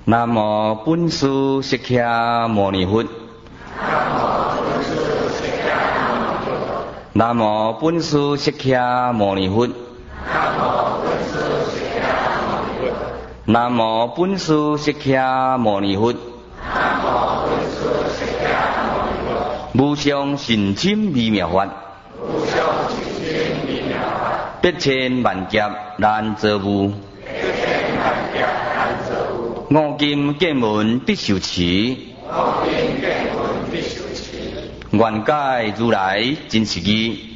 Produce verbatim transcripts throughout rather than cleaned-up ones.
南无本师释迦牟尼佛。南无本师释迦牟尼佛。南无本师释迦牟尼佛。无上甚深微妙法，百千万劫难遭遇。五金见闻必受持，愿解如来真实义。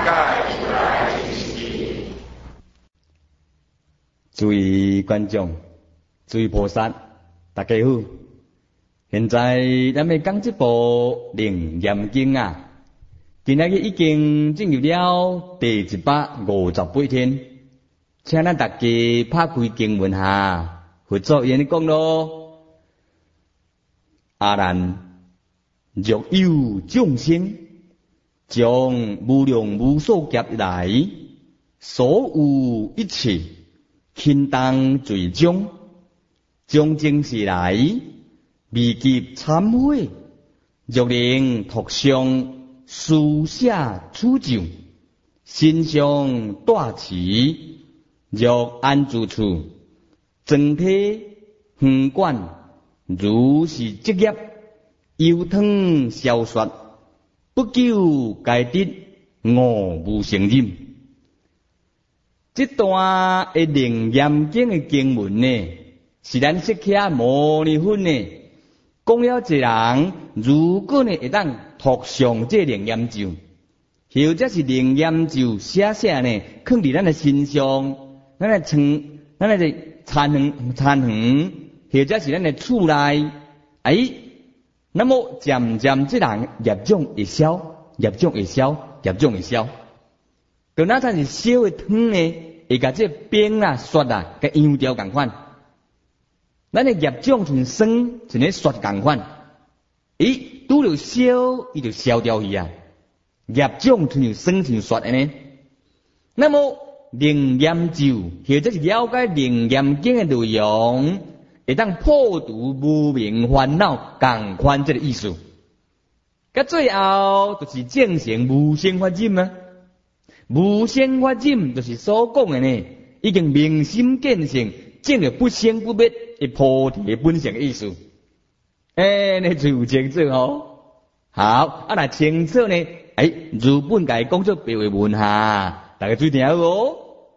诸位观众，诸位菩萨，大家好。现在咱要讲这部《楞严经》啊，今仔日已经进入了第一百五十八天，请咱大家拍开经文下。佛祖言讲咯，阿难，若有众生将无量无数劫以来所有一切轻重罪中，将今世来未及忏悔，若能托上书写处就，心上大慈，若安住处。整体远观如是职业，油汤消雪，不久皆得我无成任。这段的楞严经的经文呢，是咱释迦牟尼佛呢讲了一个人，如果呢会当托上这楞严咒，或者是楞严咒写写呢，放伫咱的身上，咱来称，咱来的。参恒参恒，或者是咱的厝内，哎，那么渐渐这人业障会消，业障会消，业障会消。到那才是烧的汤呢，会甲这冰啊、雪啊，甲溶掉共款。咱的业障像霜，像咧雪共款。咦，拄着烧，伊就消掉去啊。业障像霜像雪安尼。那么楞严咒，或者是了解楞严经的内容，会当破除无明烦恼，共款这个意思。到最后就是正成无生法忍啊！无生法忍就是所讲的呢，已经明心见性，证了不生不灭的菩提本性的意思。哎，你最有清楚哦。好，啊那清楚呢？哎，如本该讲出白话文哈。大家注意听哦，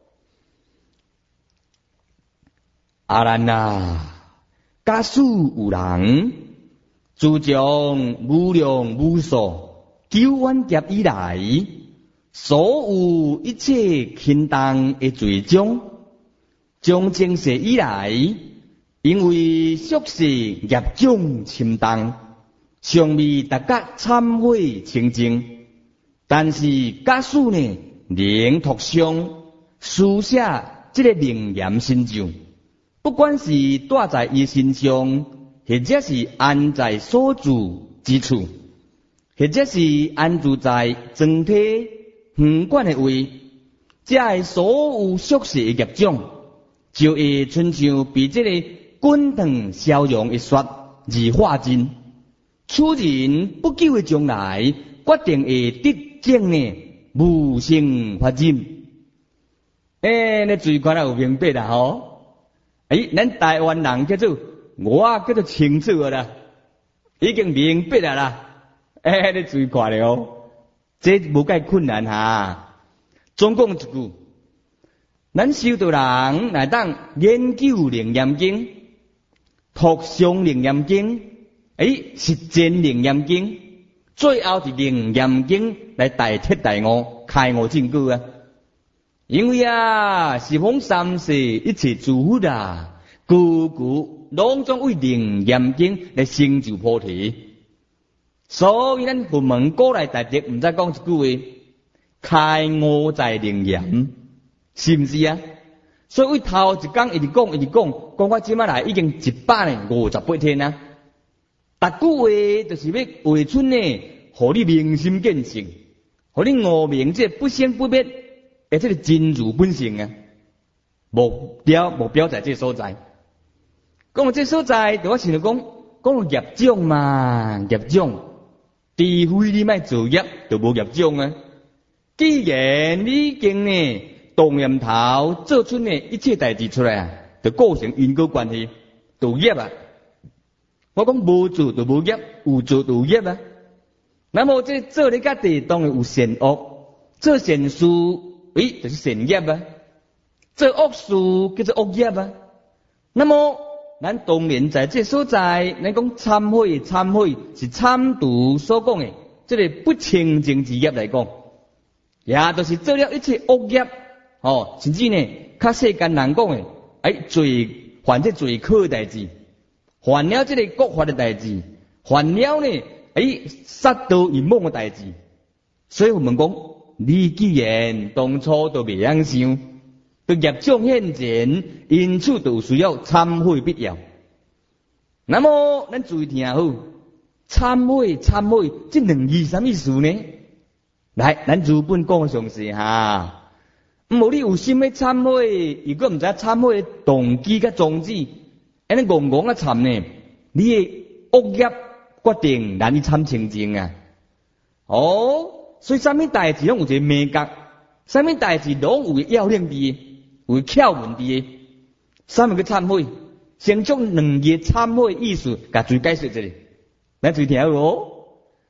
阿难啊，假使有人自从无量无数九万劫以来，所有一切轻重的罪中，从前世以来，因为宿世业障深重，尚未达到忏悔清净，但是假使呢？能托上书写这个楞严心咒，不管是带在伊身上，或者是安在所住之处，或者是安住在整体远观的位，这所有宿世的业障，就会亲像被这个滚烫消融的雪而化尽。此人不久的将来，决定会得证呢。无生法忍，诶，你最看来有明白啦吼？诶，咱台湾人叫做我叫做清楚了啦，已经明白了啦。诶，你最看了哦，这无介困难哈。总讲一句，咱修道人来当研究楞严经，托上楞严经，诶，实践楞严经。最后是楞严经来代替大悟开悟证据啊！因为啊，十方三世一切诸佛啊，句句拢总为楞严经来成就菩提。所以咱佛门古来大德唔再讲一句话，开悟在楞严，是唔是啊？所以为头一讲一直讲一直讲，讲我即摆来已经一百年五十八天啊！逐句话就是要画出呢，互你明心见性，互你悟明这不生不灭，而且是真如本性啊。目标目标在这所在。 讲到这所在，就我想着讲，讲到业障嘛，业障，除非你莫造业，就无业障啊。既然你已经呢动念头做出呢一切代志出来啊，就构成因果关系，就业啊。我讲无做就无业，有做就有业啊。那么这做你家己当然有善恶，做善事，诶，就是善业啊；做恶事叫做恶业啊。那么咱当然在这所在，咱讲忏悔，忏悔是参读所讲的，这个不清净之业来讲，也就是做了一切恶业，哦，甚至呢，较世间人讲的，哎，罪犯这罪可的代志，犯了这个国法的代志，犯了呢，哎，杀盗淫妄的代志。所以我们讲，你既然当初都未晓想。对业障现前，因此就需要忏悔必要。那么，咱注意听好，忏悔、忏悔这两字什么意思呢？来，咱日本讲详细哈。无你有心要忏悔，如果唔知忏悔的动机甲宗旨，安尼戆戆啊忏呢？你的恶业决定难以参清净啊。哦，所以啥物代志拢有一个美感，啥物代志拢有要领伫。有巧门伫诶，啥物叫忏悔？先将两个忏悔意思，甲注解释一下。咱注意听咯。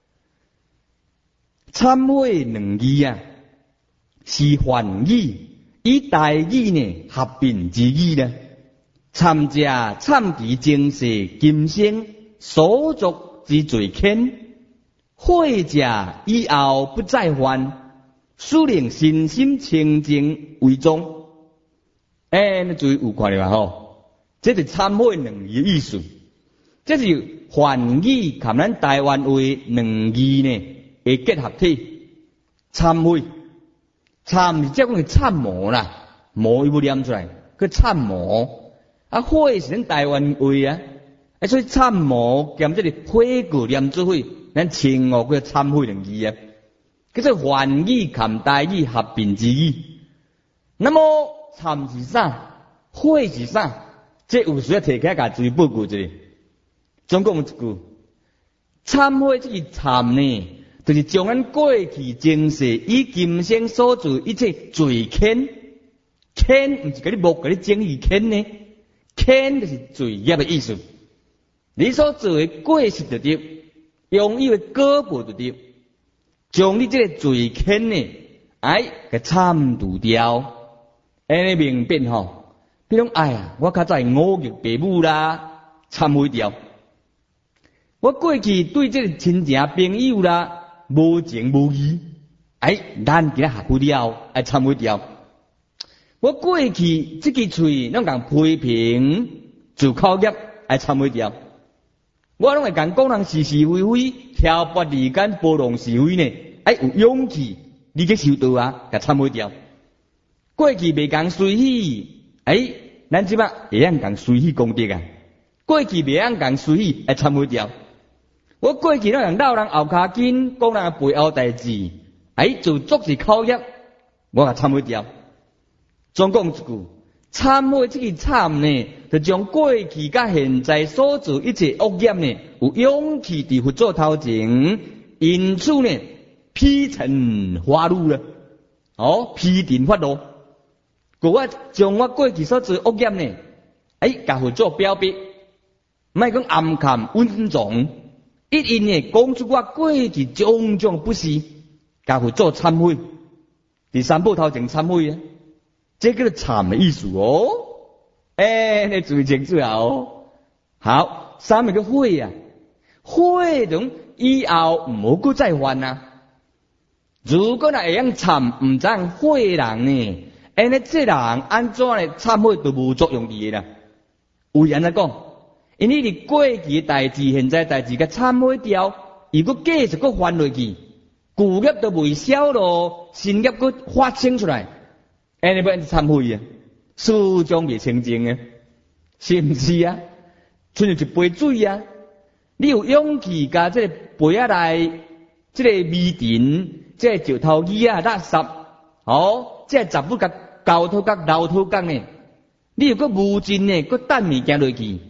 忏悔两字啊，是梵语，以大语呢合并之语呢。参者忏其前世今生所作之罪愆，悔者以后不再犯，使令身心清净为宗。哎，你注意有看到嘛吼？这是忏悔两字意思，这是梵语及咱台湾话两字呢的结合体。忏悔，忏是即讲是忏魔啦，魔伊要念出来，佢忏魔。啊，悔是咱台湾话啊，啊，所以忏魔兼这个悔过念做悔，咱称哦叫忏悔两字啊，叫做梵语及台语合并之语。那么忏是啥？悔是啥？这有需要提起来甲注意报告一下。总共一句，忏悔这个忏呢，就是将咱过去前世以今生所做一切罪愆，愆不是给你木给你整理愆呢，愆就是罪业的意思。你所做的过失就对，用伊的果报就对，将你这个罪愆呢，哎，给参除掉。安尼明辨吼，比如哎呀，我较早误入父母啦，忏悔掉。我过去对这个亲情朋友啦，无情无义，哎，咱今日下苦了，哎，忏悔掉。我过去这个嘴拢共批评，自口业，哎，忏悔掉。我拢会共讲人是是非非，挑拨离间，包容是非呢，哎，有勇气，你去修道啊，甲忏悔掉。过去未共随喜，哎，咱即摆会晓共随喜功德啊。过去未晓共随喜，哎，忏悔掉。我过去咱人闹人后骹筋，讲人背后代志，哎，就作是口业，我甲忏悔掉。总共一句，忏悔这个忏呢，就将过去甲现在所做一切恶业呢，有勇气伫佛祖头前，因此呢，披尘发怒了，哦，披尘发怒。我将我过去所做恶业呢，哎，甲佛祖表白，莫讲暗含温从，一因呢讲出我过去种种不是，甲佛祖忏悔，伫三宝头前忏悔啊，这个是忏的意思哦。哎，你注意清楚啊哦。好，三个叫悔啊，悔种以后唔好再犯啊。如果若会用忏，唔知悔人呢？安尼这人安怎呢？忏悔都无作用伫个啦。有人来讲，因为你过去代志、现在代志甲忏悔掉，如果继续搁犯落去，旧业都未消咯，新业搁发生出来，安尼要安怎忏悔啊？始终未清净啊，是毋是啊？像一杯水啊，你有勇气甲这个杯仔内，这个味尘，这个石头鱼啊、垃圾，哦。这杂物甲高土甲老土讲呢，你如果无尽呢，搁等物件落去，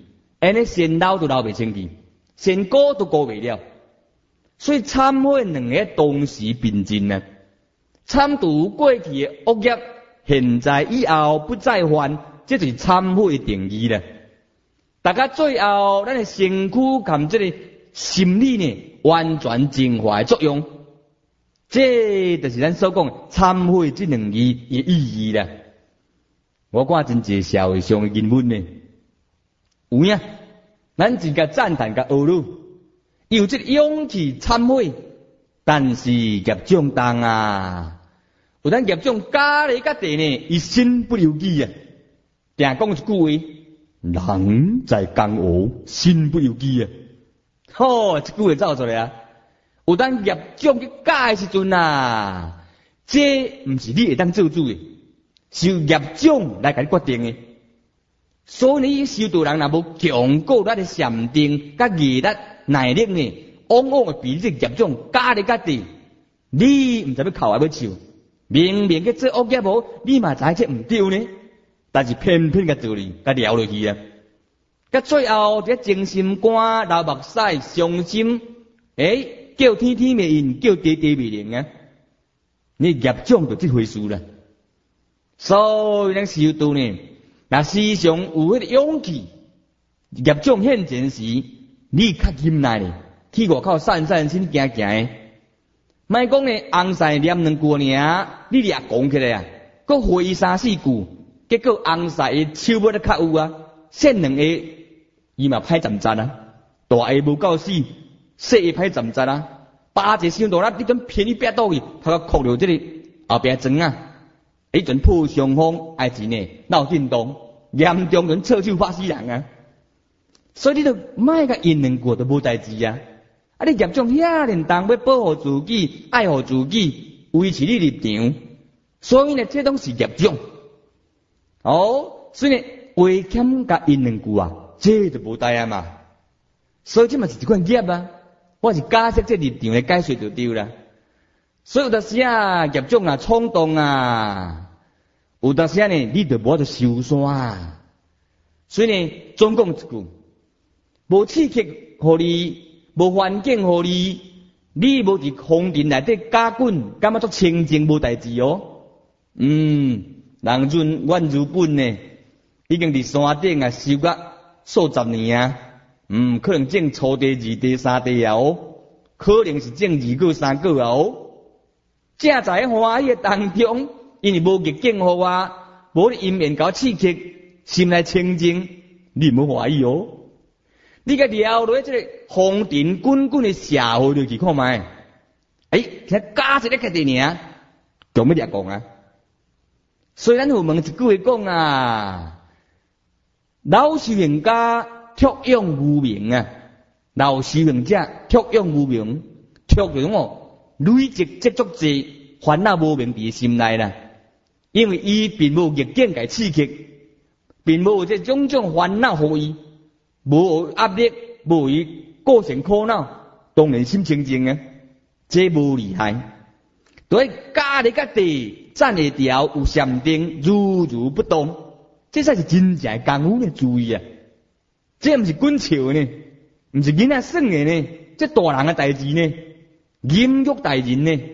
安尼先捞都捞袂清气，先顾都顾袂了。所以忏悔两个同时并进啊，忏除过去的恶业，现在以后不再犯，这就是忏悔的定义啦。大家最后，咱的身躯含这个心理呢，完全净化的作用，这就是咱所讲忏悔这两字的意义啦。我看真济社会上的人物呢，有影，咱自家赞叹甲学路，有这个勇气忏悔，但是业障重啊，有咱业障加咧甲地呢，伊身不由己啊，定讲一句话。人在江湖，身不由己啊！吼，这句话走出来啊！有当业障去改的时阵啊，这唔是你会当做主的，是由业障来甲你决定的。所以你修道人若无强固咱的禅定、甲毅力、耐力呢，往往会被这业障加咧甲地，你唔知要靠还要笑，明明去做恶业无，你嘛知这唔对呢。但是偏偏甲做哩，甲聊落去啊！甲最后这精心肝、流目屎、伤心，诶，叫天天未应，叫地地未灵啊！你业障就这回事啦。所以咱修道呢，若时常有迄个勇气，业障现前时，你较忍耐咧，去外口散散心、行行诶。莫讲呢，红晒念两句尔，你俩讲起来啊，搁回三四句。结果红晒的手尾咧较有啊，细两个伊嘛歹站站啊，大个无够死，细个歹站站啊，八只伤大啦，你阵偏伊逼倒去，他个哭着这个后壁砖啊，迄阵破伤风爱钱呢，闹震动，严重阵臭手发死人啊，所以你都莫甲因两过都无代志啊，啊你业障遐连重要保护自己，爱护自己，维持你立场，所以呢，这拢是业障。哦，所以呢，为欠甲因两句啊，这就无代啊嘛。所以这嘛是一款业啊，我是假设这立场来解说就对啦。所以有当时啊，业障啊，冲动啊，有当时啊呢，你就无得收煞啊。所以呢，总讲一句，无刺激互你，无环境互你，你无伫风尘内底加滚，感觉足清净无代志哦。嗯。人润阮如本呢，已经伫山顶啊修甲数十年啊，嗯，可能种初地、二地、三地啊哦，可能是种二个、三个啊哦。正在欢喜当中，因为无逆境互我，无你因缘搞刺激，心内清净，你唔好怀疑哦。你个了落这个风尘滚滚的社会落去看卖，诶，听假设咧个地尔，做咩嘢讲啊？虽然有问一句话讲啊，老修行家托用无名啊，老修行者托用无名，托用哦累积积足济烦恼无明伫心内啦，因为伊并无逆境甲刺激，并无这种种烦恼互伊，无压力，无伊构成苦恼，当然心清净啊，这无厉害。对家里个地站会调有禅定，如如不动，这才是真正功夫呢。注意啊，这唔是滚笑呢，唔是囡仔耍的呢，这大人的代志呢，淫欲大人呢。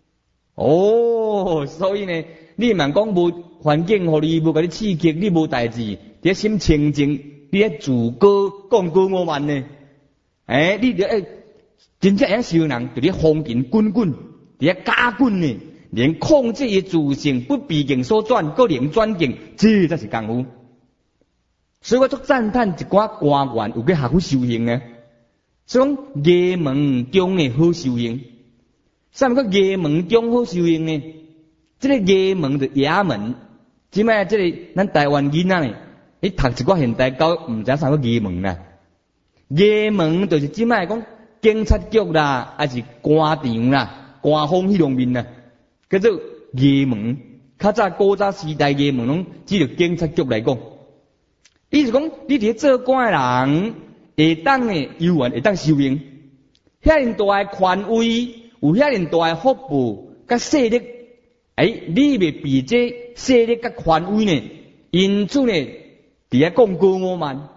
哦，所以呢，你莫讲无环境互你，无甲你刺激，你无代志，你心清净，你喺自歌讲歌我慢呢。诶、欸，你着诶，真正遐修人，就咧风尘滚滚。伫遐加滚呢，连控制伊自性不毕竟所转，个能转境，这才是功夫。所以我足赞叹一寡官员有去学去修行呢。所以讲衙门中的好修行，啥物叫衙门中好修行呢？这个衙门就衙门，即摆这个咱台湾囡仔呢，你读一寡现代教育，唔知啥叫衙门啦。衙门就是即摆讲警察局啦，还是官场啦。官方迄方面啊，叫做衙门。较早古早时代衙门拢只着警察局来讲，意思讲你伫做官的人，会当诶游玩，会当修行。遐尼大诶权威，有遐尼大诶福报，甲势力，诶，你袂比这势力甲权威呢？因此呢，伫遐讲高我慢，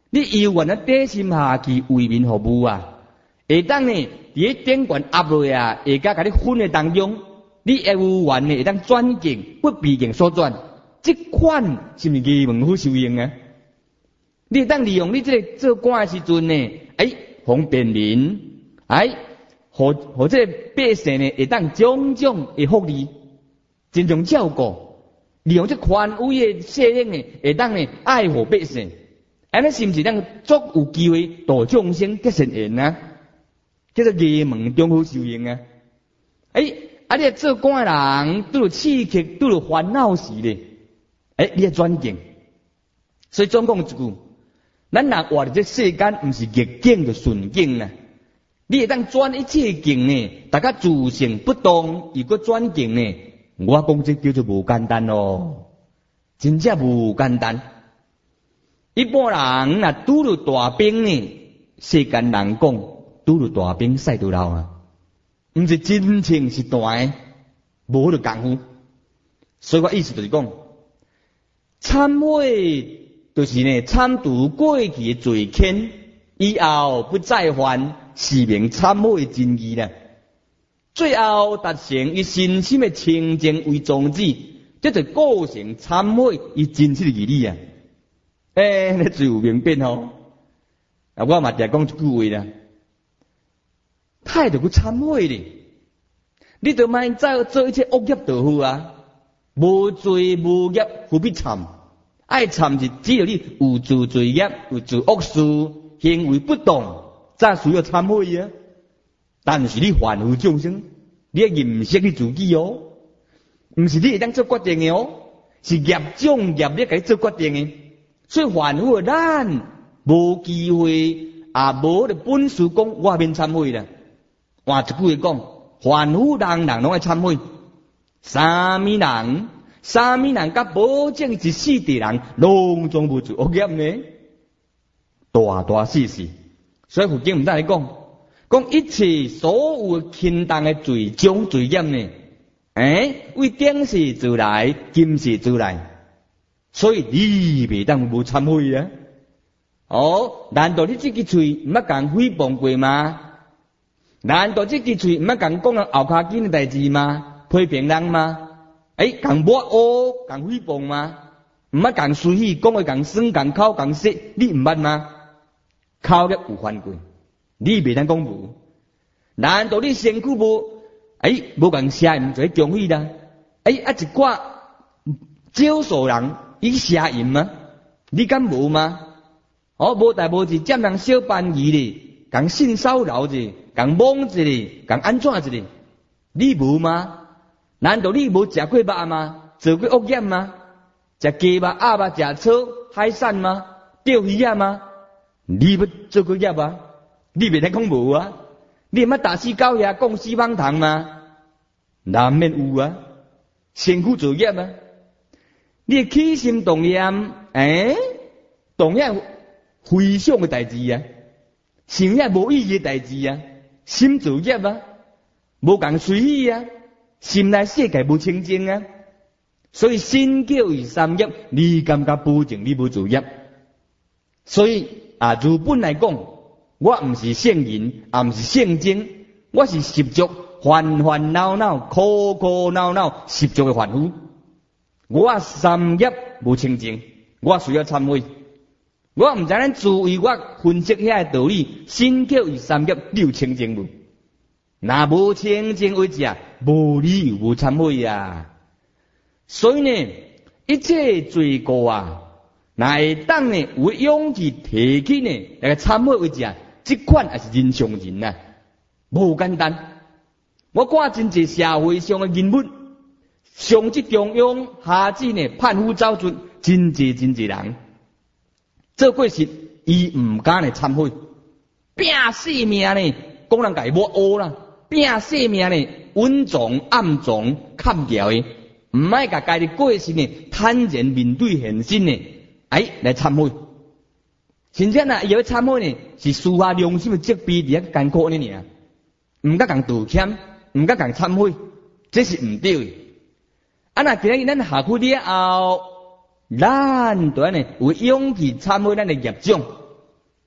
你有愿啊底心下去为民服务啊，会当呢伫个顶悬压落啊，下甲甲你分的当中，你会有愿呢会当转境不必境所转，这款是毋是义门好受用啊？你会当利用你这个做官的时阵呢，哎，方便人，哎，和和这个百姓呢会当种种的福利，尽量照顾。利用这权威的势力呢，会当呢爱护百姓，安尼是毋是当足有机会度众生结善缘啊？叫做义门中好受用啊！哎，啊你做官的人拄着刺激，拄着烦恼时咧，哎，你要转境。所以总讲一句，咱若活伫这世间，毋是逆境就顺境啊！你会当转一切境呢，大家自性不动，如果转境呢？我讲这叫做无简单咯，真正无简单。一般人若拄着大兵呢，世间人讲拄着大兵赛到老啊，毋是真情是大诶，无着功夫。所以我意思就是讲，忏悔就是呢参除过去诶罪愆，以后不再犯，是名忏悔真义啦。最后达成以身心的清净为宗旨，这就构成忏悔以真实的义理啊！诶、欸，你最有明辨吼。啊，我嘛定讲一句话啦，太着去忏悔咧，你着莫再做一切恶业就好啊！无罪无业，何必忏？爱忏是只要你有做罪业，有做恶事，行为不当，才需要忏悔啊！但是你凡夫众生，你要认识你自己哦，唔是你会当做决定的哦，是业种业力给做决定的。所以凡夫咱无机会，也无的本事讲我免忏悔啦。换一句话讲，凡夫人人拢爱忏悔。三米人，三米人甲保证一世的人，拢总无做恶业呢，大大事事。所以佛经唔得来讲。讲一切所有轻重的罪种罪业呢，诶，为顶世做来，今世做来，所以你袂当无忏悔啊！哦，难道你这支嘴唔捌共诽谤过吗？难道这支嘴唔捌共讲人后卡紧的代志吗？批评人吗？诶，共抹黑、共诽谤吗？唔捌共随意讲话、共酸、共口、共舌，你唔捌吗？口业有犯过。你袂当讲无？难道你身躯无？哎，无共写淫就恭喜啦！哎，啊一寡少数人伊写淫吗？你敢无吗？哦，无代无志占人小便宜咧，共性骚扰者，共蒙者咧，共安怎者咧？你无吗？难道你无食过肉吗？做过恶业吗？食鸡肉、鸭肉、食草、海产吗？钓鱼啊吗？你要做过业啊？你袂当讲无啊？你毋捌打死狗呀，讲死方糖吗？难免有啊，身躯作业啊。你起心动念，诶、欸，动念非常的代志啊，想遐无意义的代志啊，心作业啊，无共随意啊，心内世界无清净啊，所以心叫为三业，你感觉保证你无作业？所以啊，如本来讲。我毋是圣人，也毋是圣经，我是十足烦烦恼恼、苦苦恼恼、十足的凡夫。我三业无清净，我需要忏悔。我毋知咱自为我分析遐个道理，心叫与三业你有清净无？若无清净为止，无理由无忏悔啊！所以呢，一切罪过啊，若会当呢有勇气提起呢，来个忏悔为止。这款也是人上人啊，无简单。我看真济社会上的人物，上至中央，下至呢叛夫走卒，真济真济人，做过事伊唔敢来忏悔，拼性命呢，讲人家抹黑啦，拼性命呢，稳重暗藏砍掉的，唔爱甲家己过事呢，坦然面对现实呢，哎来忏悔。真正啊，要忏悔呢，是抒发良心的责备，伫遐艰苦呢尔，唔甲共道歉，唔甲共忏悔，这是唔对的。啊，那今日咱下去了后，咱对呢有勇气忏悔咱的业障，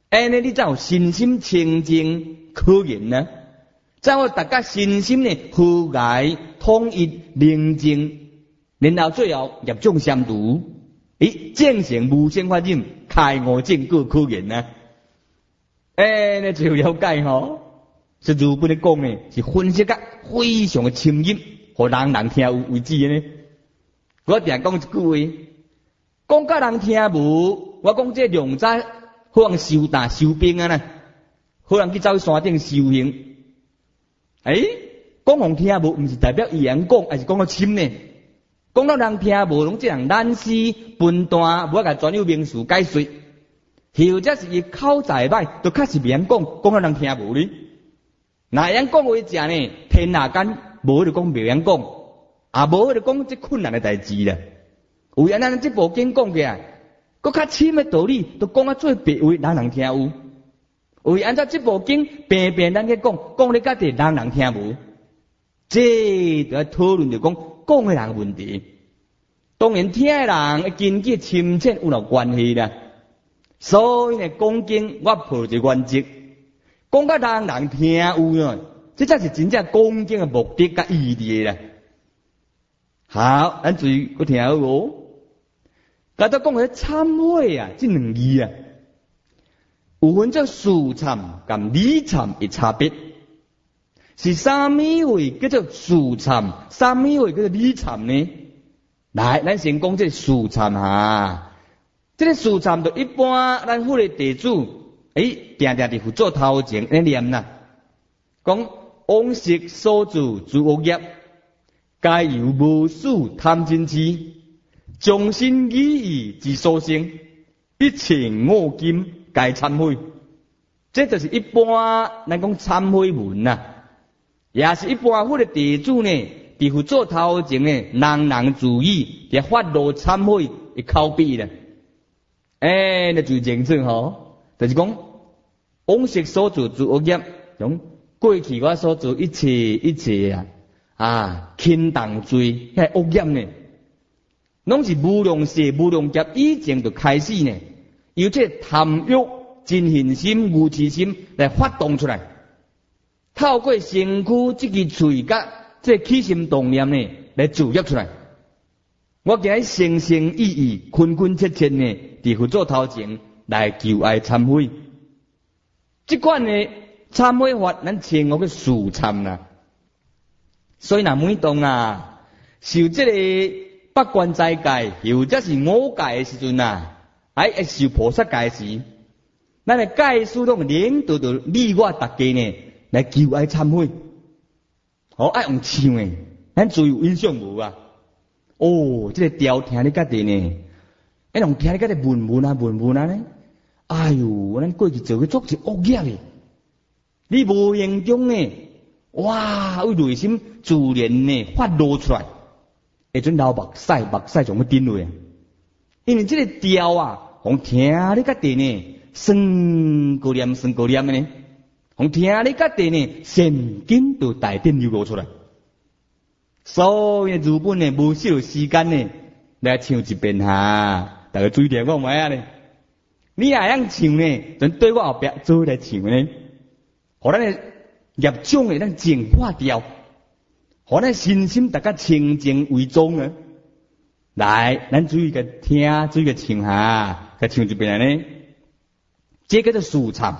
安尼你才有身心清净可言呢？才有大家身心呢和谐统一宁静，然后最后业障相除，咦，正成无生法忍，开悟正果可言呢？哎，你就了解吼，是如本咧讲呢，是分析甲非常的深入，互人人听有为止呢。我定讲一句话，讲甲人听无，我讲这良知好人修大修兵啊呢，好人去走去山顶修行。诶，讲互听无，毋是代表伊人讲，还是讲到深呢？讲到人听无，拢即人懒死笨蛋，无甲专有名词解说。或者是伊口才歹，都确实袂晓讲，讲到人听无哩。若会晓讲话者呢，天下间无就讲袂晓讲，也无就讲即困难的代志啦。为安咱即部经讲起来，搁较深的道理，都讲啊做白话，人人听有。为按照即部经，平平咱去讲，讲咧家己人人听无，这就要讨论着讲讲的人问题。当然听的人的根基深浅有了关系啦。所以呢，讲经我抱一个原则，讲甲人人听有呢，这才是真正讲经的目的甲意义啦。好，咱注意我听好哦。甲咱讲个忏悔啊，这两字啊，有分做事忏甲理忏的差别。是啥物位叫做事忏，啥物位叫做理忏呢？来，咱先讲这事忏哈。这个事忏就一般，咱府的地主，诶，定定伫佛祖头前咧念啦，讲往昔所做诸恶业，皆由无始贪嗔痴，将心意意之所生，一切恶金皆忏悔。这就是一般咱讲忏悔文呐，也是一般府的地主呢，伫佛祖头前呢，人人注意，也发露忏悔的口碑啦。诶，那最清楚吼，就是讲往昔所做诸恶业，种过去我所做一切一切啊啊，轻重罪，迄恶业呢，拢是无量世无量劫以前就开始呢，由这贪欲、嗔恨心、愚痴心来发动出来，透过身躯这个嘴甲这起心动念呢，来造业出来。我今日诚诚意意、恳恳切切呢，伫佛祖头前来求爱忏悔。这款呢忏悔法，咱称我个事忏啦。所以若每当啊受这个八关斋戒，或者是五戒的时阵啊，哎，会受菩萨戒时，咱的戒师拢领导着你我大家呢来求爱忏悔。好，爱用唱诶，咱最有印象无啊？哦，这个调听你家己呢，哎，用听你家己问问啊问问啊呢，哎哟，咱过去做个作是恶业诶，你无形中呢，哇，有内心自然呢发露出来，会准流目屎目屎从要顶落啊，因为这个调啊，互听你家己呢，酸高念酸高念的呢，互听你家己呢，神经就大点流露出来。所以日本呢，无少时间呢来唱一遍哈，大家注意点我买啊呢。你也样唱呢，就对我后壁做来唱呢，互咱的业障呢，咱净化掉，互咱身心大家清净为宗啊。来，咱注意个听，注意个唱哈，个唱一遍呢，这个叫做事忏。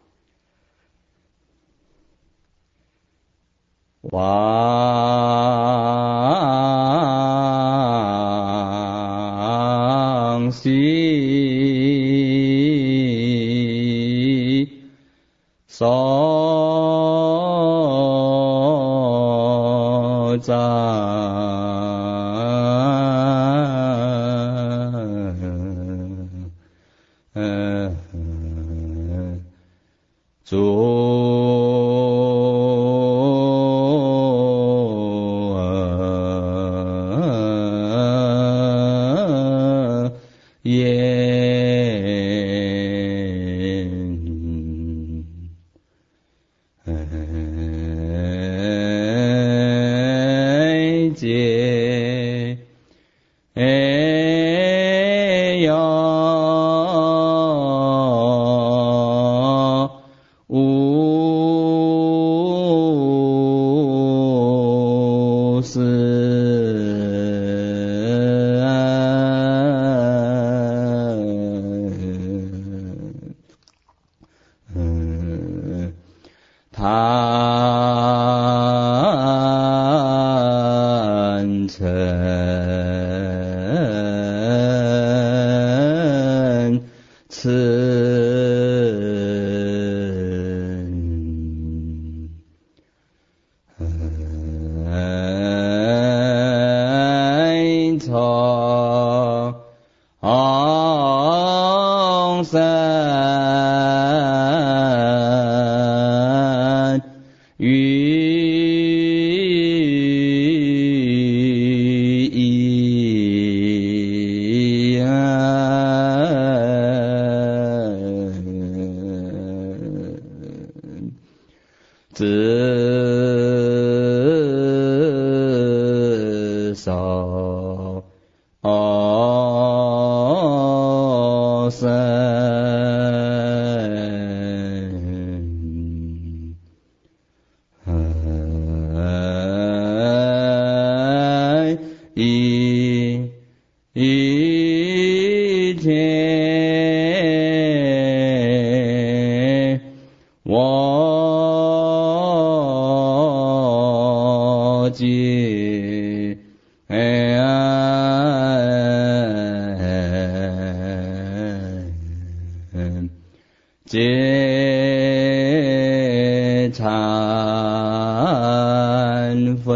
往昔所造贪嗔皆忏悔。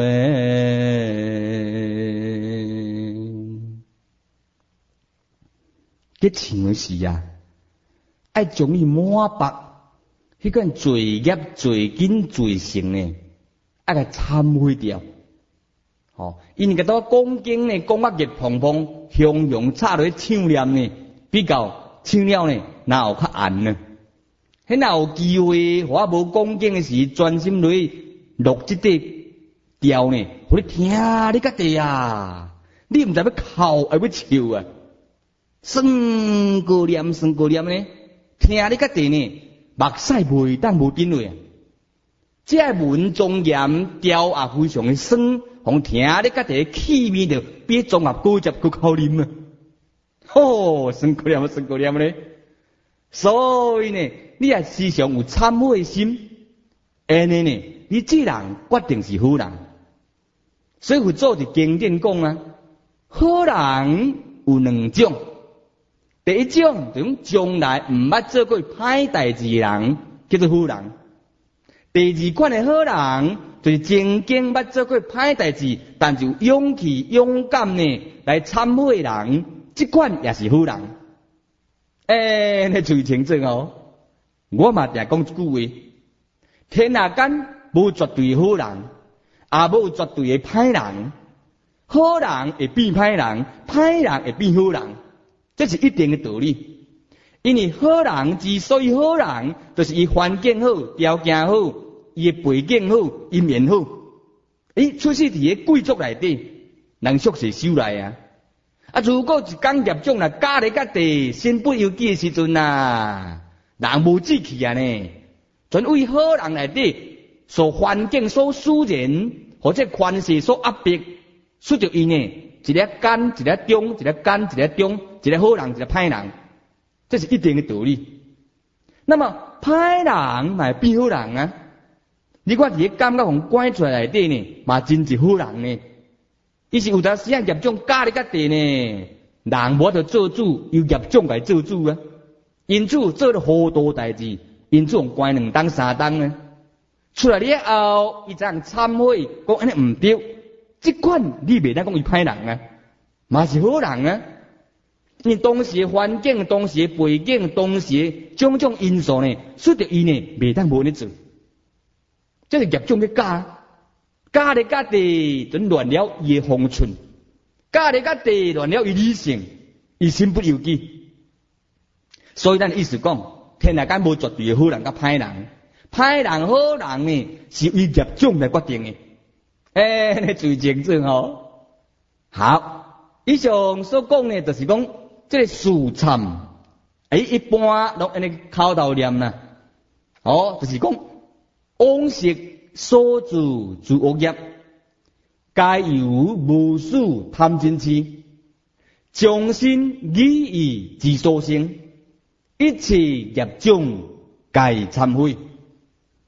结唱的时啊，爱将伊满白，迄款罪业、罪根、罪性呢，爱甲忏悔掉。吼，因为甲到讲经呢，讲啊热碰碰，雄雄插落去唱念呢，比较唱了呢，哪有较暗呢？迄哪有机会，我无讲经的时，专心落去录即块调呢，互你听你甲地啊，你毋知要哭还要笑啊？算过念，算过念呢，听你甲地呢，目屎袂当无紧落啊！这文庄严调也非常的酸，互听你甲地气味着比综合高接搁口啉啊！吼，算过念，算过念呢。所以呢，你也时常有忏悔心，安尼呢，你这人决定是好人。所以佛祖伫经典讲啊，好人有两种，第一种就是将来毋捌做过歹代志的人，叫做好人；第二款的好人，就是曾经捌做过歹代志，但就勇气勇敢呢来忏悔的人，这款也是好人。诶，你注意清楚哦！我嘛定讲一句话：天下间无绝对好人，也无绝对的歹人。好人会变歹人，歹人会变好人，这是一定的道理。因为好人之所以好人，就是伊环境好、条件好、伊的背景好、因缘好。伊出世伫个贵族内底，人俗世修来啊。啊！如果一工业种啦，家里甲地身不由己的时阵呐，人无志气啊呢，全为好人内底受环境所使然，或者权势所压迫，使着伊呢，一个奸，一个忠，一个奸，一个忠，一个好人，一个歹人，这是一定的道理。那么歹人嘛变好人啊！你看伫个感觉互关出来内底呢，嘛真是好人呢。伊是有当时啊业种家里甲地呢，人无得做主，由业种来做主啊。因此做了好多代志，因此关两当三当呢。出来了后，伊才忏悔，讲安尼毋对。即款你袂当讲伊歹人啊，嘛是好人啊。因为当时的环境、当时的背景、当时的种种因素呢，使得伊呢袂当无咧做。这是业种嘅家。家里家地准乱了伊的方寸，家里家地乱了伊理性，伊身不由己。所以咱意思讲，天下间无绝对的好人甲歹人，歹人好人呢是由业种来决定的。诶、欸，你注意清楚哦。好，以上所讲呢，就是讲这个事忏，诶，一般拢安尼口头念啦。哦，就是讲往昔所自诸恶业，皆由无始贪嗔痴，将心语意之所生，一切业种皆忏悔。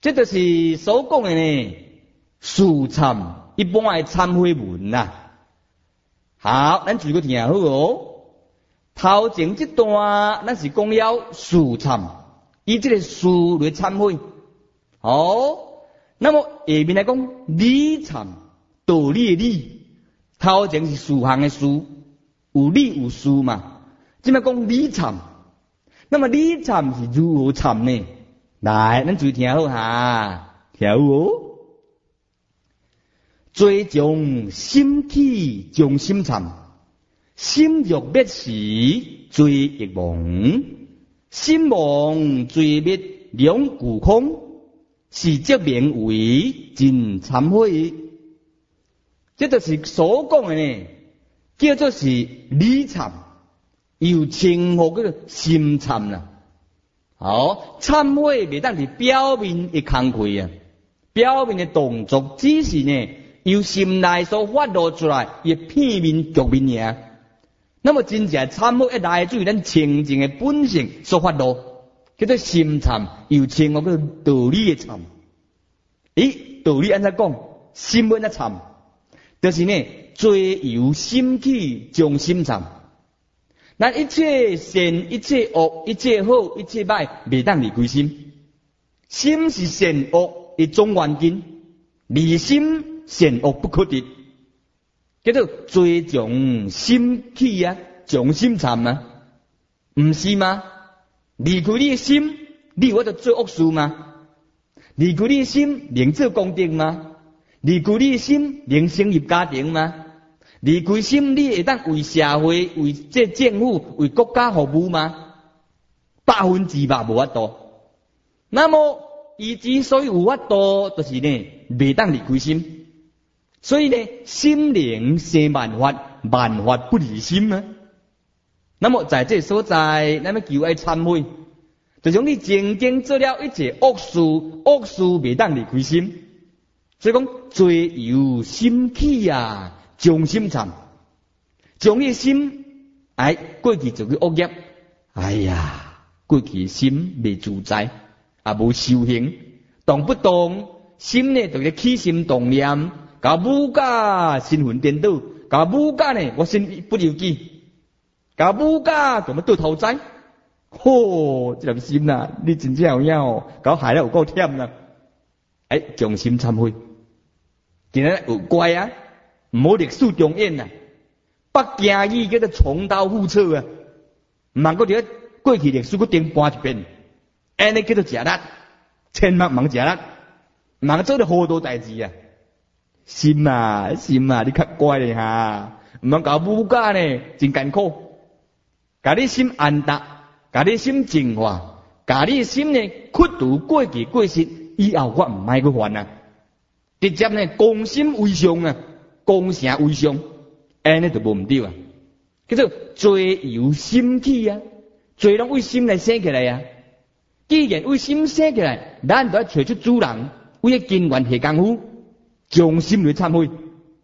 这就是所讲的呢，事忏一般的忏悔文呐、啊。好，咱注意个听好哦。头前这段，咱是讲了事忏，以这个事来忏悔。哦，那么下面来讲理忏，道理的理，头前是事项的事，有理有事嘛。这么讲理忏，那么理忏是如何忏呢？来，咱注意听好哈，听好哦。最将心起将心忏，心若灭时罪亦亡，心亡罪灭两俱空，是则名为真忏悔。这就是所讲的呢，叫做是理忏，又称呼个心忏啦。好，忏悔袂当是表面的工课啊，表面的动作，只是呢由心内所发露出来，伊片面局面尔。那么真正忏悔一来自于咱清净的本性所发露，叫做心忏，又称呼个道理的忏。咦，道理安怎讲？心安怎忏？就是呢，最由心起将心忏。咱一切善、一切恶、一切好、一切歹，袂当离开心。心是善恶的总元根，离心善恶不可得。叫做最将心起啊，将心忏啊，唔是吗？离开你的心，你有法度做恶事吗？离开你的心，能做功德吗？离开你的心，能成立家庭吗？离开心，你会当为社会、为这政府、为国家服务吗？百分之百无法度。那么，伊之所以有法度，就是呢，袂当离开心。所以呢，心灵生万法，万法不离心啊。那么在这所在，咱们求爱忏悔，就讲你曾经做了一切恶事，恶事袂当离开心。所以讲，罪由心起啊。将心忏，将你心，哎，过去做个恶业，哎呀，过去心未自在，也无修行，动不动心呢就个起心动念，甲母家神魂颠倒，甲母家呢我心不由己，甲母家咁么倒头栽，吼，这粒心呐，你真正有影哦，搞害了有够忝啦，哎，将心忏悔，今日有乖啊。唔好历史重演啊！北京语叫做重蹈覆辙啊！唔通搁伫咧过去历史搁顶搬一遍，安尼叫做食力，千万唔通食力，唔通做啲糊涂代志啊！心啊心啊，你较乖咧哈！唔通搞母家呢，真艰苦，甲你心安达，甲你心净化，甲你心呢屈除过去过失，以后我唔爱去犯啊！直接呢攻心为上啊！功成为上，安尼就无唔对啊！叫做罪由心起啊，罪拢为心来生起来啊。既然为心生起来，咱就要找出主人，为个根源下功夫，将心来忏悔。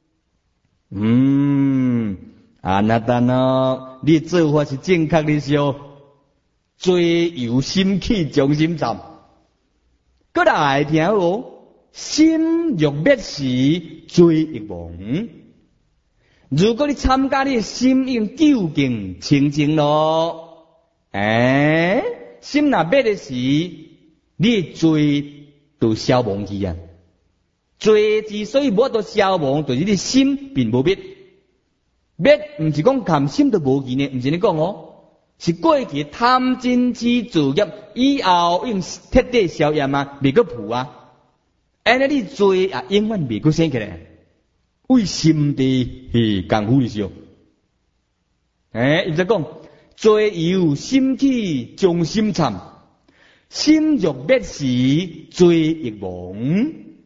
嗯，啊那等哦，你做法是正确的时罪由心起，将心忏。过来听好。心若灭时，罪亦亡。如果你参加你的心已经究竟清净咯，诶，心若灭的时，你的罪就消亡去啊。罪之所以无法度消亡，就是你心并无灭。灭唔是讲含心都无去呢，唔是你讲哦，是过去贪嗔痴造业以后用彻底消业嘛，未个ผู啊。安尼你罪啊，永远未阁生起来，为心地是功夫的时候，诶，伊在讲罪由心起，将心忏，心若灭时，罪亦亡。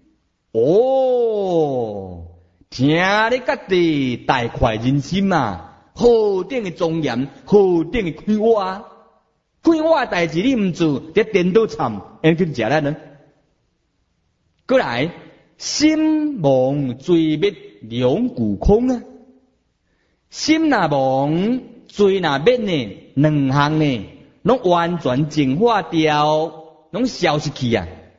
哦，听你家己大快人心啊，好顶的庄严，好顶的开挖，开挖的代志你唔做，你颠倒惨，安去食咱呢？过来，心亡罪灭两俱空啊！心若亡，罪若灭呢，两项呢，拢完全净化掉，拢消失去啊！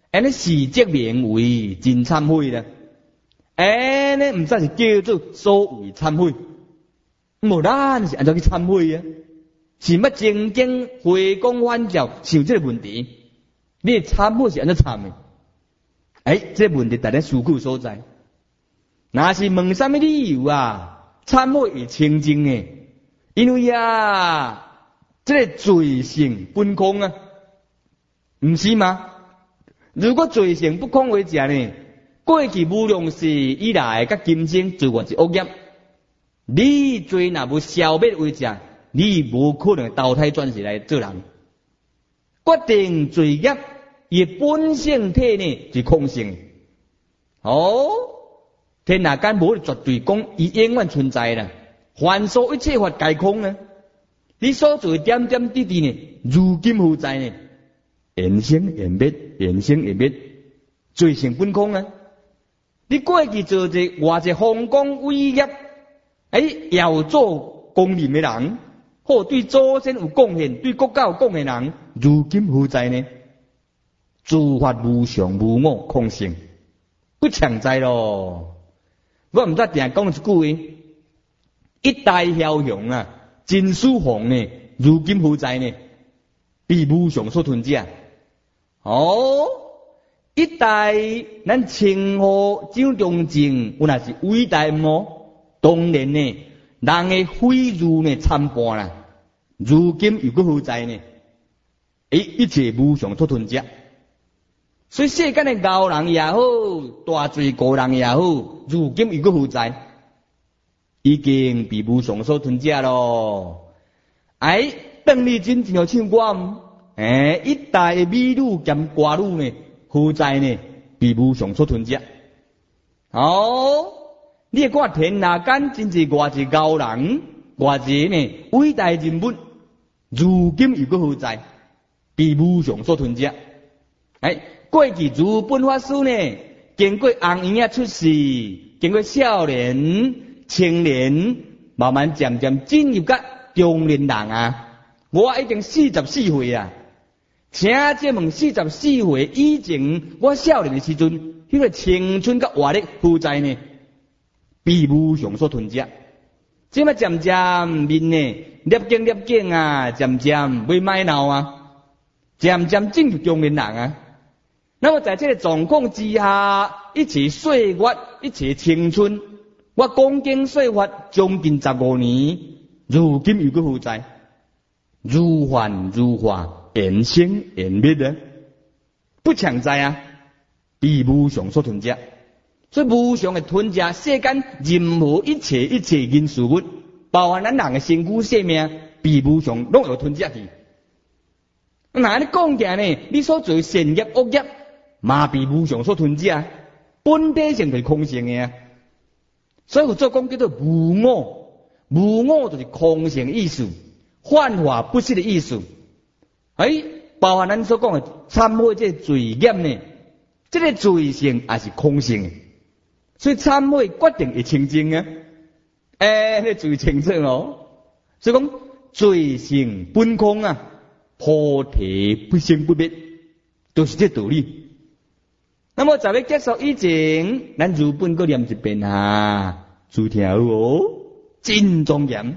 安尼是则名为真忏悔啦。安尼毋则是叫做所谓忏悔。无咱是安怎去忏悔啊？是要正经回光返照，想这个问题。你忏悔是安怎忏的？哎，这个问题大家思考所在。若是问什么理由啊？忏悔是清净的，因为啊，这个罪性本空啊，毋是吗？如果罪性不空为者呢？过去无量世以来，甲今生罪恶是恶业，你罪若无消灭为者，你无可能投胎转世来做人。决定罪业，伊本性体呢是空性。哦，天下间无绝对讲伊永远存在啦，凡所一切法皆空呢。你所做点点滴滴呢，如今何在呢？缘生缘灭，缘生缘灭，罪性本空啊！你过去做者偌者丰功伟业，哎，要做公认的人，或对祖先有贡献，对国家有贡献的人，如今何在呢？诸法无常无我空性，不常在咯。我毋知定讲一句话，一代枭雄啊，真殊宏呢，如今何在呢？被无常所吞噬。哦。一代咱称呼蒋中正，有若是伟大么？当然呢，人的毁辱呢参半啦。如今又搁何在呢？诶，一切无常所吞噬。所以世间的高人也好，大罪高人也好，如今又搁何在？已经被无常所吞噬咯。哎，邓丽君真有唱歌，诶，一代的美女兼歌女呢？何在呢？被无常所吞噬。哦，你看天下间真是偌济高人，偌济呢伟大人物，如今又搁何在？被无常所吞噬。哎，过去如本法师呢，经过红婴仔出世，经过少年、青年，慢慢渐渐进入到中年人啊。我已经四十四岁啊。请这问四十四岁以前，我少年的时阵，迄个青春甲活力何在呢？被无常所吞噬。这么渐渐面呢，粒经粒经啊，渐渐未卖闹啊，渐渐进入中年人啊。那么在这个状况之下，一切岁月，一切青春，我恭敬岁月将近十五年，如今又搁何在？如幻如化。缘生缘灭啊，不常在啊，被无常所吞噬。所以无常的吞噬世间任何一切一切因事物，包含咱人的身躯性命，被无常拢会吞噬去。那你讲起来呢？你所做善业恶业，嘛被无常所吞噬啊，本体性就是空性的啊。所以有做讲叫做无我，无我就是空性的意思，幻化不实的意思。哎，包含咱所讲的忏悔这罪业呢，这个罪性也是空性的，所以忏悔决定会清净啊。哎，那罪清净哦，所以讲罪性本空啊，菩提不生不灭，都是这道理。那么在要结束以前，咱如本搁念一遍啊，注听哦，真庄严。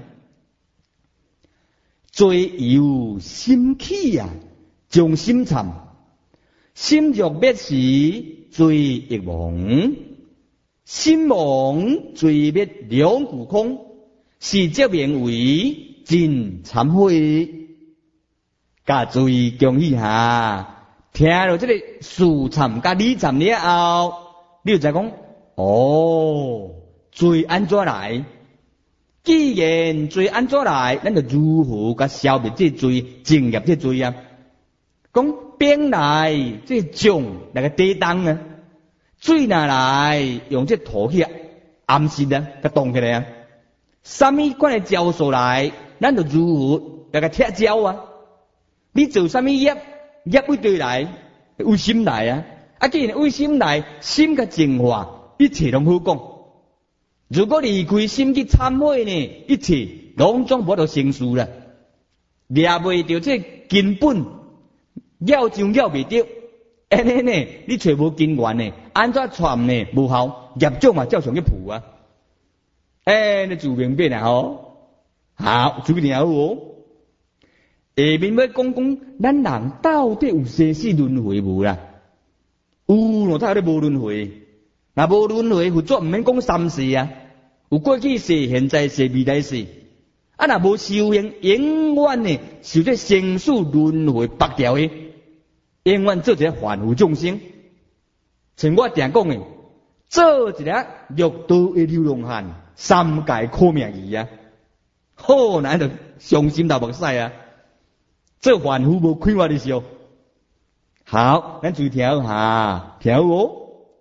罪由心起啊，将心忏；心若灭时，罪亦亡。心亡，罪灭，两故空。是则名为真忏悔。甲罪恭喜下，听到这个事忏甲理忏了后，你就知讲，哦，罪安怎来？既然罪安怎来，咱就如何甲消灭这罪、净业这罪啊？讲兵来这种那个地当啊，水拿来用这土去暗示啊，甲冻起来啊。什么款的招数来，咱就如何那个踢招啊？你做什么业，业为对来，为心来啊？啊，既然为心来，心甲净化，一切拢好讲。如果离开心去忏悔呢，一切拢总无得成事啦。抓袂到这根本，要就要袂到， 安尼呢，你找无根源呢，安怎传呢？无效，业障嘛照常去负啊。哎，你自明白啦吼，好，注意好哦。下面要讲讲，咱人到底有生死轮回无啦？有咯，他有咧无轮回。那无轮回，佛祖毋免讲三世啊，有过去世、现在世、未来世。啊，若无修行，永远呢受这生死轮回绑条的，永远做一个凡夫众生。像我常讲的，做一个六道的流浪汉，三界苦命鱼啊！好难就伤心到目屎啊！做凡夫无快活的时候。好，咱注意听下，听哦。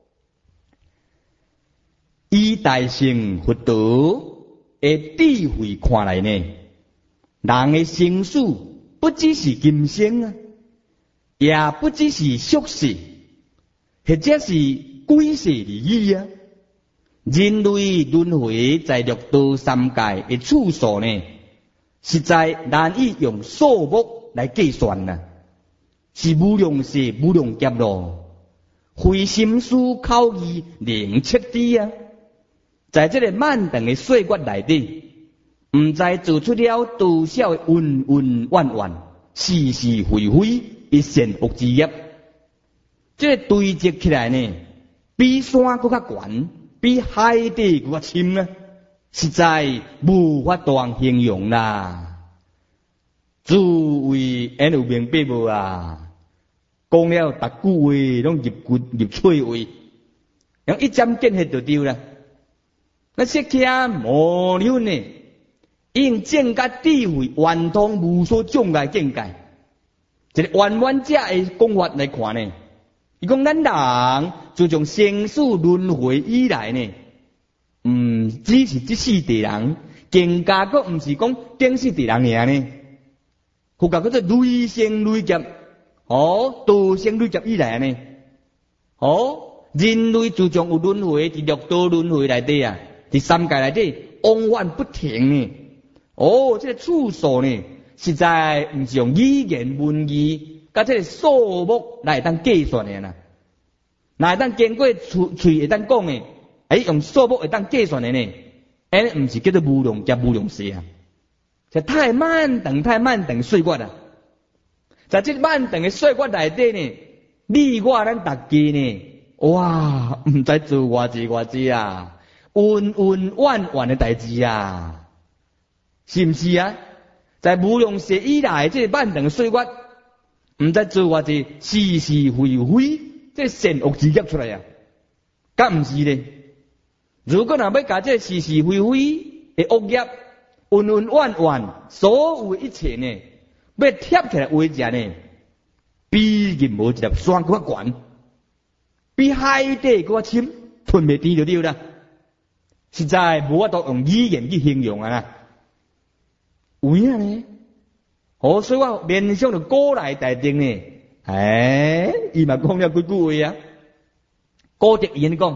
以大乘佛道的智慧看来呢，人的生死不只是今生啊，也不只是宿世，或者是几世而已啊。人类轮回在六道三界的次数呢，实在难以用数目来计算啊，是无量世无量劫咯，非心思考义能测知啊。在这个漫长的岁月内底，唔知做出了多少的恩恩怨怨、是是非非、一善恶之业，这个堆积起来呢，比山更较悬，比海底更较深啊！实在无法当形容啦。诸位，安有明白无啊？讲了逐句话拢入骨入髓位，用一针见血就对啦。那些徛无了呢，用正觉智慧圆通无所障碍境界，一个圆满者的讲法来看呢，伊讲咱人自从生死轮回以来呢，唔只是这世地人，更加个唔是讲顶世地人尔呢，佢讲叫做累生累劫，哦，多生累劫以来呢，哦，人类自从有轮回，伫六道轮回内底啊。第三界内底往返不停呢，哦，这个次数呢，实在唔是用语言文字，甲这个数目来当计算的啦。来当经过嘴嘴会当讲的，哎，用数目会当计算的呢，哎，唔是叫做无量劫无量世啊，这太漫长太漫长岁月啊，在这漫长的岁月内底呢，你我咱大家呢，哇，唔知做偌济偌济啊。恩恩怨怨的代志啊，是唔是啊？在无量世以来，这漫长岁月，唔知做偌济是是非非，这善恶之业出来啊？敢唔是呢？如果若要甲这是是非非的恶业、恩恩怨怨，所有一切呢，要贴起来为者呢，比任何一粒山更较悬，比海底更较深，吞袂低就对啦。实在无法度用语言去形容啊啦，有影呢？哦，所以我面向着古来大定呢，哎，伊嘛讲了几句话啊。古德言讲，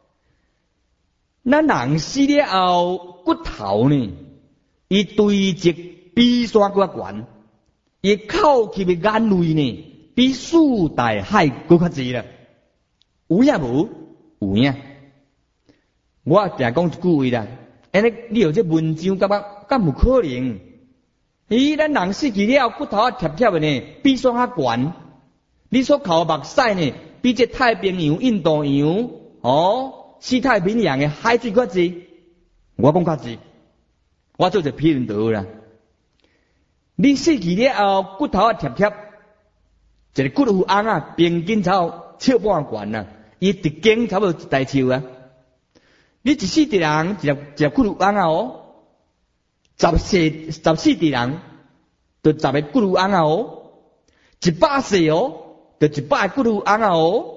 咱人死了后，骨头呢，伊堆积比山更较悬，伊口气的眼泪呢，比四大海更较济啦。有影无？有影。我常讲一句话啦，安尼你有这文章感觉敢有可能？咦，咱人死去了，骨头啊贴贴的呢，比山较悬。你所口目屎呢，比这太平洋、印度洋、哦，西太平洋的海水较济。我讲较济，我做一批人就好啦。你死去了后，骨头啊贴贴，一个骨头红啊，平均差不笑半悬啊，伊直径差不多一大树啊。你一世的人，一粒一粒骨头红啊哦，十世十四的人，就十个骨头红啊哦，一百世哦，就一百个骨头红啊哦，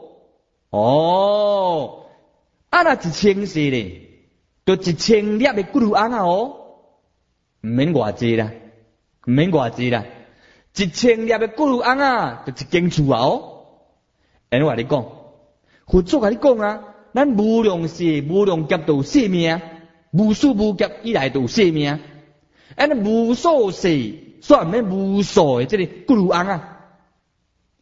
哦，啊那一千世咧，就一千粒的骨头红啊哦，唔免偌济啦，唔免偌济啦，一千粒的骨头红啊，就一间厝啊哦，安尼话你讲，佛祖甲你讲啊。咱无量世无量劫度生命，无数无劫以来度生命，安尼无数世，算免无数的这个骨头红啊，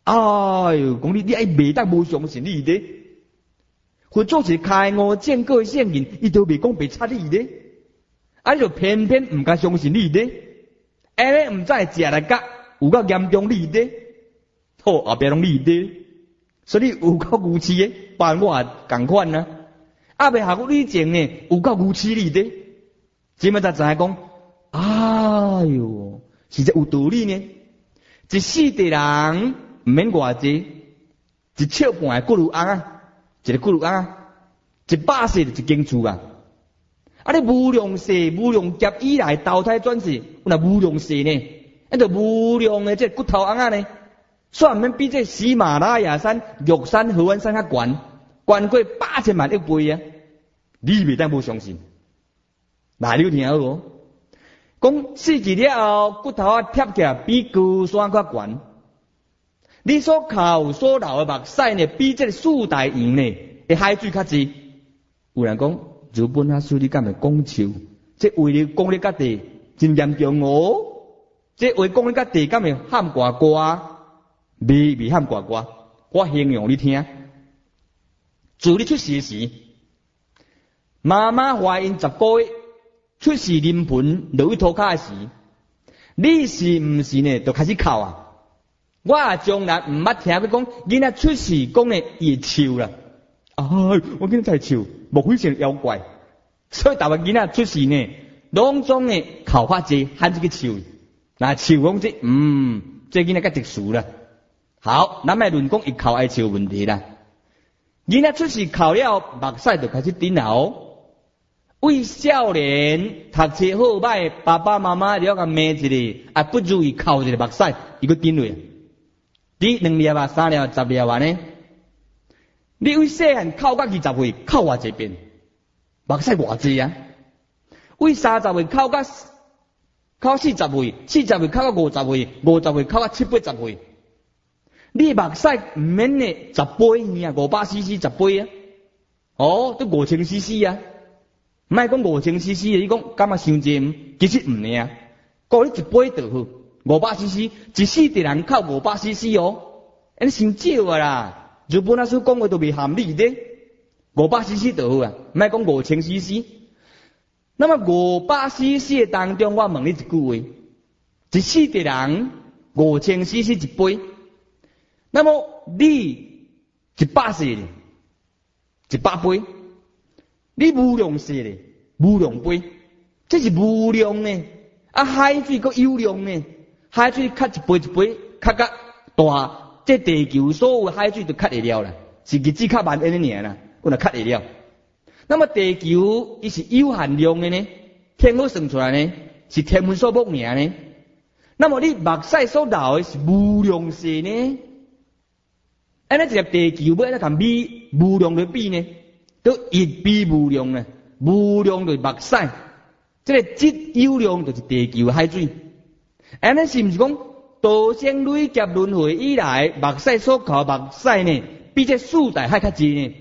哎呦，讲你你爱袂当无相信你的，或做是开悟见过圣人，伊都袂讲袂插你的，啊，你就偏偏唔敢相信你的，安尼唔知食来甲有够严重你的，好后壁拢你的，所以有够无耻的，办我也共款啊，啊，未学过理情呢，有够无耻你的，即摆才知影讲，哎呦，是只有道理呢，一世的人。唔免偌济，一尺半的骨碌翁啊，一个骨碌翁啊，一百岁就一间厝啊。啊，你无量世、无量劫以来投胎转世，那无量世呢？那就无量的这骨头翁啊呢，算免比这喜马拉雅山、玉山、合欢山较悬，悬过八千万亿倍啊！你袂当无相信？哪里有听好？讲死去了后，骨头啊贴起来比高山较悬。你所靠所流的目屎呢，比这个四大洋呢，的海水较济。有人讲，日本啊，水你敢会讲笑？这为了讲你家地真严重哦。这为讲你家地敢会喊呱呱？未未喊呱呱，我形容你听。自你出世时，妈妈怀孕十个月，出世临盆落去涂骹时，你是毋是呢？就开始哭啊？我从来唔捌听过讲，囡仔出世讲呢会笑啦。哎，我囡仔才笑，莫非是妖怪？所以大部分囡仔出世呢，拢总呢哭较济，喊这个笑。那笑讲这，嗯，这囡仔较特殊啦。好，咱卖论讲一哭爱笑问题啦。囡仔出世哭了，目屎就开始滴流。为少年读册好歹，爸爸妈妈了甲骂一个，啊不注意哭一个目屎，伊个滴落。你两粒啊，三粒啊，十粒啊呢？你为细汉哭到二十岁，哭偌济遍，目屎偌济啊？为三十岁哭到哭四十岁，四十岁哭到五十岁，五十岁哭到七八十岁，你目屎唔免呢十杯啊，五百 C C 十杯啊，哦，都五千 C C 啊，唔系讲五千 C C 你讲感觉伤济，其实唔呢啊，讲你一杯就好。五百 C C， 一世的人靠五百 C C 哦，安尼伤少啊啦。日本那书讲话都未含理的，五百 C C 就好啊，唔系讲五千 C C。那么五百 C C 当中，我问你一句话：一世的人五千 C C 一杯，那么你一百岁的，一百杯，你无量岁的，无量杯，这是无量呢。啊，海水阁有量呢。海水吸一杯一杯，吸甲大，这地球所有海水都吸会了啦，是日子较慢安尼尔啦，我若吸会了。那么地球伊是有限量的呢，天好算出来呢，是天文数目尔呢。那么你目屎所流的是无量世呢？安尼一个地球要安尼同比无量来比呢，都一比无量呢，无量就是目屎，这个质有量就是地球海水。安尼是毋是讲多生累劫轮回以来，目屎所靠目屎呢，比这四大海较济呢？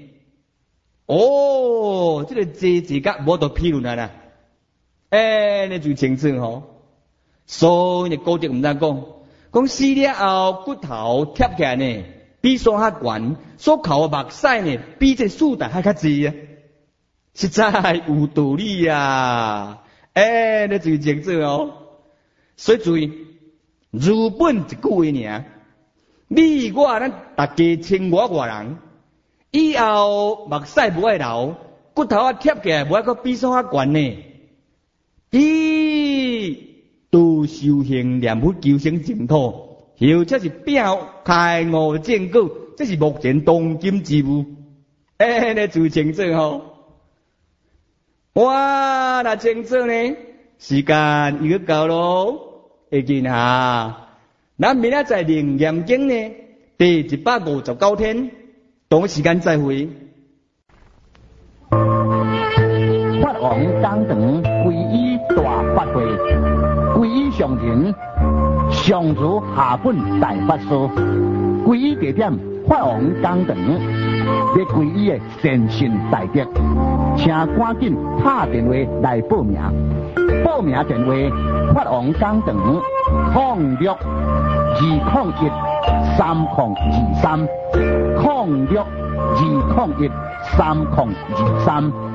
哦，这个济济甲无得批论啊啦，哎，你最清楚吼。所以古典毋知讲，讲死了后骨头贴起来呢，比山较悬，所靠的目屎呢，比这四大海较济啊，实在有道理啊！哎，你最清楚哦。所以注意，日本一句话尔，你我咱大家千外外人，以后目屎无爱流，骨头啊贴起来无爱搁比山较悬呢。伊都修行念佛求生净土，或者是表开悟正果，这是目前当今之务。哎，你最清楚吼。我若清楚呢，时间又到咯。会见哈，咱明仔载灵验经呢，第一百五十九天，同时间再会。 法王讲堂皈依大法会，皈依上人上主下本大法师，皈依地点法王讲堂，要皈依的善信大德，请赶紧打电话来报名。报名电话：法王讲堂，零六二零一三零二三，零六二零一三零二三。